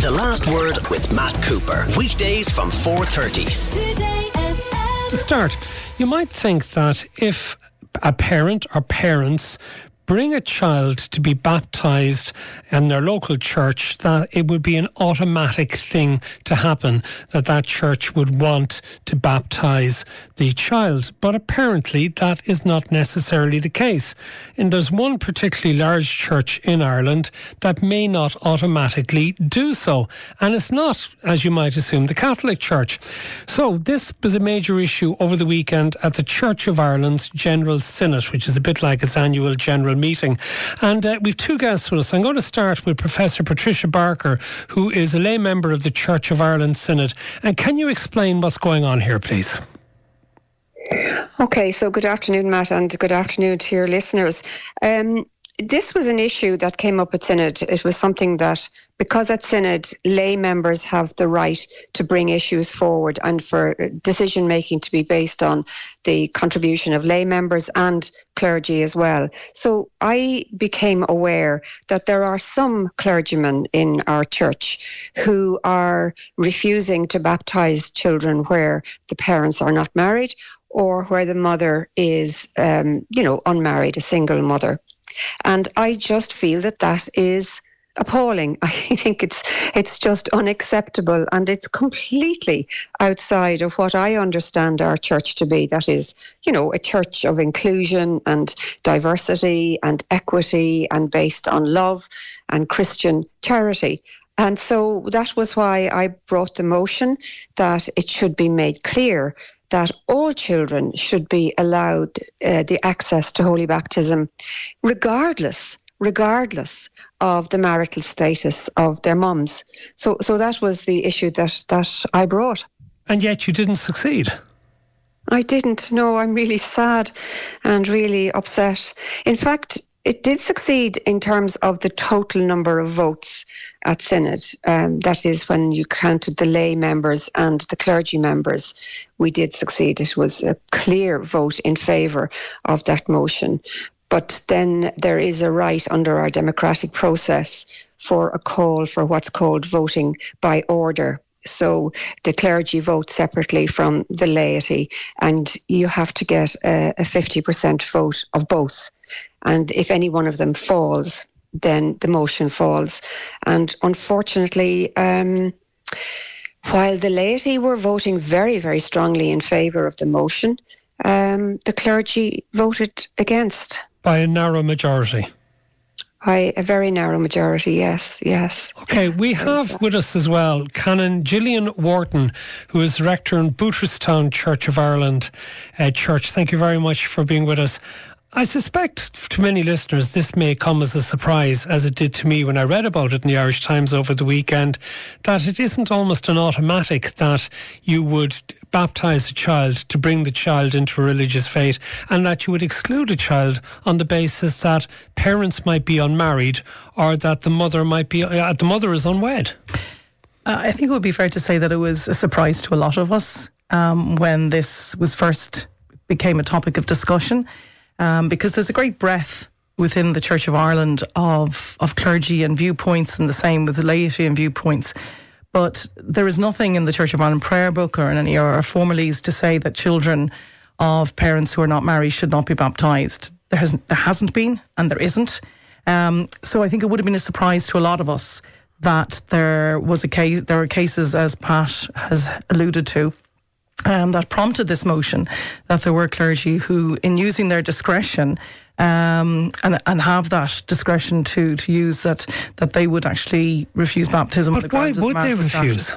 The Last Word with Matt Cooper. Weekdays from 4:30. Today FM. To start, you might think that if a parent or parents bring a child to be baptised in their local church, that it would be an automatic thing to happen, that church would want to baptise the child. But apparently that is not necessarily the case. And there's one particularly large church in Ireland that may not automatically do so. And it's not, as you might assume, the Catholic Church. So this was a major issue over the weekend at the Church of Ireland's General Synod, which is a bit like its annual general meeting. And we've two guests with us. I'm going to start with Professor Patricia Barker, who is a lay member of the Church of Ireland Synod. And can you explain what's going on here, please? Okay, so good afternoon, Matt, and good afternoon to your listeners. This was an issue that came up at Synod. It was something that, because at Synod, lay members have the right to bring issues forward and for decision making to be based on the contribution of lay members and clergy as well. So I became aware that there are some clergymen in our church who are refusing to baptise children where the parents are not married or where the mother is, unmarried, a single mother. And I just feel that is appalling. I think it's just unacceptable, and it's completely outside of what I understand our church to be. That is, a church of inclusion and diversity and equity and based on love and Christian charity. And so that was why I brought the motion that it should be made clear that all children should be allowed the access to holy baptism, regardless of the marital status of their mums. So that was the issue that I brought. And yet you didn't succeed. I didn't. No, I'm really sad and really upset. In fact, it did succeed in terms of the total number of votes at Synod. That is, when you counted the lay members and the clergy members, we did succeed. It was a clear vote in favour of that motion. But then there is a right under our democratic process for a call for what's called voting by order. So the clergy vote separately from the laity, and you have to get a 50% vote of both. And if any one of them falls, then the motion falls. And unfortunately, while the laity were voting very, very strongly in favour of the motion, the clergy voted against. By a narrow majority. By a very narrow majority, yes. Okay, we have with us as well Canon Gillian Wharton, who is rector in Booterstown Church of Ireland Church. Thank you very much for being with us. I suspect to many listeners this may come as a surprise, as it did to me when I read about it in the Irish Times over the weekend, that it isn't almost an automatic that you would baptise a child to bring the child into religious faith, and that you would exclude a child on the basis that parents might be unmarried or that the mother is unwed. I think it would be fair to say that it was a surprise to a lot of us when this was first became a topic of discussion. Because there's a great breadth within the Church of Ireland of clergy and viewpoints, and the same with the laity and viewpoints. But there is nothing in the Church of Ireland prayer book or in any of our formularies to say that children of parents who are not married should not be baptised. There hasn't been, and there isn't. So I think it would have been a surprise to a lot of us that there are cases, as Pat has alluded to, that prompted this motion, that there were clergy who, in using their discretion and have that discretion to use that they would actually refuse baptism. But why would they refuse?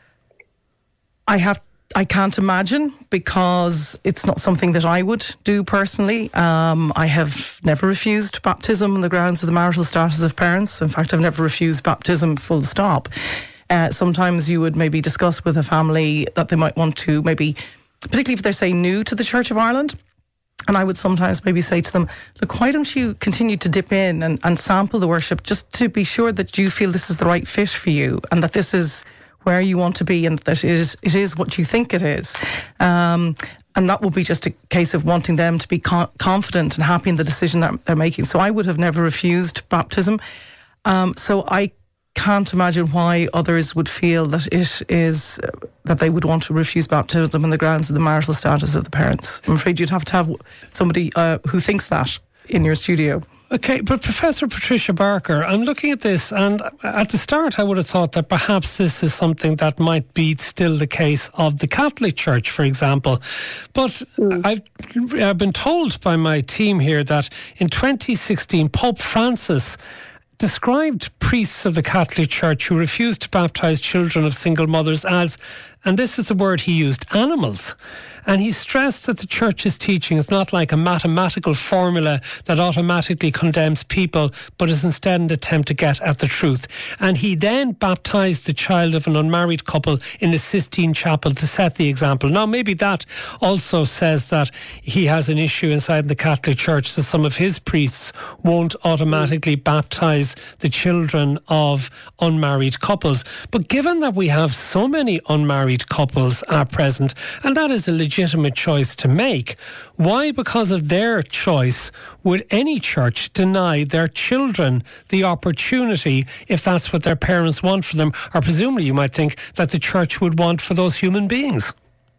I can't imagine, because it's not something that I would do personally. I have never refused baptism on the grounds of the marital status of parents. In fact, I've never refused baptism full stop. Sometimes you would maybe discuss with a family that they might want to, maybe, particularly if they're, say, new to the Church of Ireland. And I would sometimes maybe say to them, look, why don't you continue to dip in and sample the worship, just to be sure that you feel this is the right fit for you and that this is where you want to be and that it is what you think it is. And that will be just a case of wanting them to be confident and happy in the decision that they're making. So I would have never refused baptism. So I can't imagine why others would feel that it is that they would want to refuse baptism on the grounds of the marital status of the parents. I'm afraid you'd have to have somebody who thinks that in your studio. Okay, but Professor Patricia Barker, I'm looking at this, and at the start I would have thought that perhaps this is something that might be still the case of the Catholic Church, for example. But I've been told by my team here that in 2016, Pope Francis described priests of the Catholic Church who refused to baptise children of single mothers as, and this is the word he used, animals. And he stressed that the Church's teaching is not like a mathematical formula that automatically condemns people, but is instead an attempt to get at the truth. And he then baptised the child of an unmarried couple in the Sistine Chapel to set the example. Now, maybe that also says that he has an issue inside the Catholic Church that some of his priests won't automatically baptise the children of unmarried couples. But given that we have so many unmarried couples at present, and that is a legitimate choice to make, why, because of their choice, would any church deny their children the opportunity if that's what their parents want for them? Or presumably you might think that the church would want for those human beings.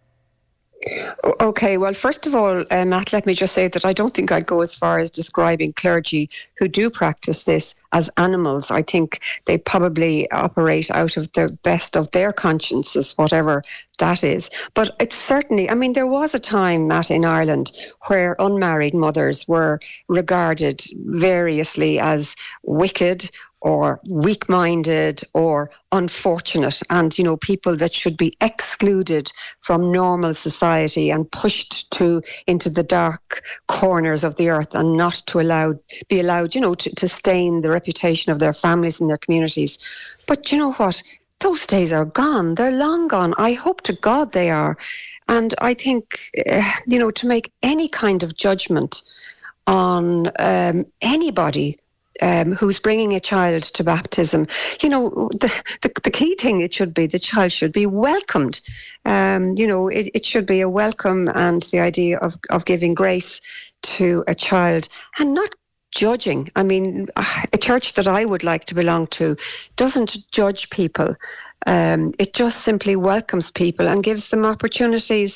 Okay, well, first of all, Matt, let me just say that I don't think I'd go as far as describing clergy who do practice this as animals. I think they probably operate out of the best of their consciences, whatever that is. But it's certainly, I mean, there was a time, Matt, in Ireland where unmarried mothers were regarded variously as wicked or weak-minded or unfortunate, and, you know, people that should be excluded from normal society and pushed into the dark corners of the earth and not to be allowed, you know, to stain the reputation of their families and their communities. But you know what? Those days are gone. They're long gone. I hope to God they are. And I think, you know, to make any kind of judgment on anybody who's bringing a child to baptism, you know, the key thing, it should be the child should be welcomed. You know, it should be a welcome, and the idea of giving grace to a child and not judging. I mean, a church that I would like to belong to doesn't judge people. It just simply welcomes people and gives them opportunities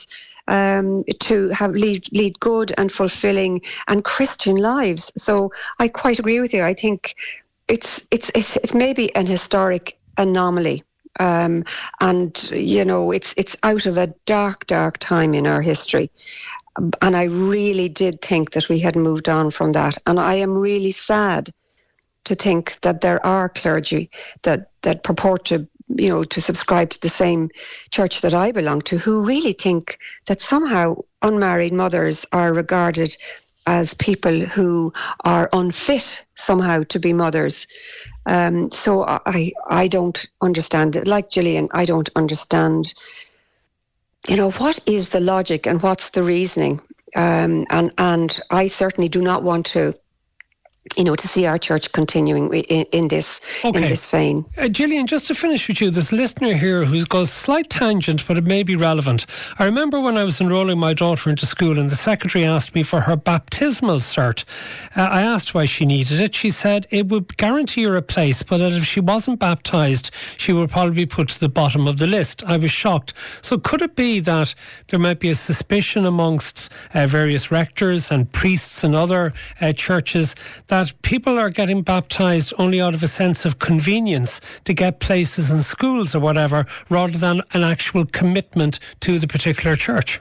to lead good and fulfilling and Christian lives. So I quite agree with you. I think it's maybe an historic anomaly, and you know, it's out of a dark time in our history. And I really did think that we had moved on from that. And I am really sad to think that there are clergy that purport to, you know, to subscribe to the same church that I belong to, who really think that somehow unmarried mothers are regarded as people who are unfit somehow to be mothers. So I don't understand it. Like Gillian, I don't understand, you know, what is the logic and what's the reasoning? And I certainly do not want to, you know, to see our church continuing in this vein. Gillian, just to finish with you, there's a listener here who goes slight tangent, but it may be relevant. I remember when I was enrolling my daughter into school and the secretary asked me for her baptismal cert. I asked why she needed it. She said it would guarantee her a place, but that if she wasn't baptised, she would probably be put to the bottom of the list. I was shocked. So could it be that there might be a suspicion amongst various rectors and priests and other churches that people are getting baptised only out of a sense of convenience to get places in schools or whatever, rather than an actual commitment to the particular church?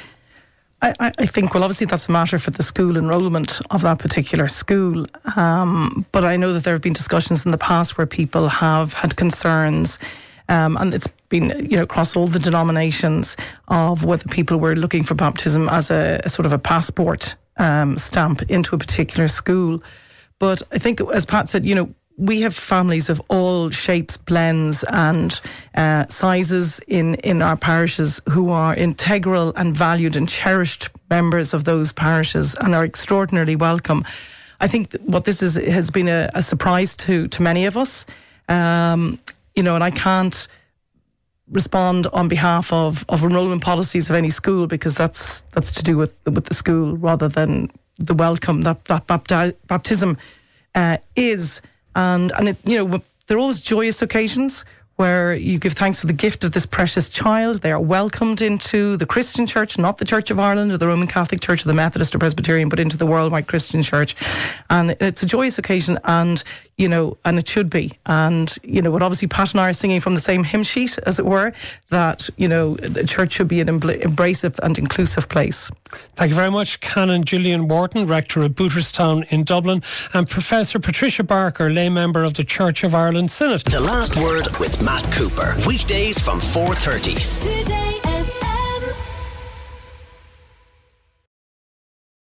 I think, well, obviously that's a matter for the school enrolment of that particular school. But I know that there have been discussions in the past where people have had concerns, and it's been, you know, across all the denominations, of whether people were looking for baptism as a sort of a passport stamp into a particular school. But I think, as Pat said, you know, we have families of all shapes, blends and sizes in our parishes who are integral and valued and cherished members of those parishes and are extraordinarily welcome. I think what this has been a surprise to many of us, you know, and I can't respond on behalf of enrolment policies of any school, because that's to do with the school rather than the welcome that baptism is. And it, you know, they're always joyous occasions where you give thanks for the gift of this precious child. They are welcomed into the Christian church, not the Church of Ireland or the Roman Catholic Church or the Methodist or Presbyterian, but into the worldwide Christian church. And it's a joyous occasion, and, you know, and it should be. And, you know, what obviously Pat and I are singing from the same hymn sheet, as it were, that, you know, the church should be an embracive and inclusive place. Thank you very much, Canon Gillian Wharton, Rector of Booterstown in Dublin, and Professor Patricia Barker, lay member of the Church of Ireland Synod. The Last Word with Matt Cooper. Weekdays from 4:30. Today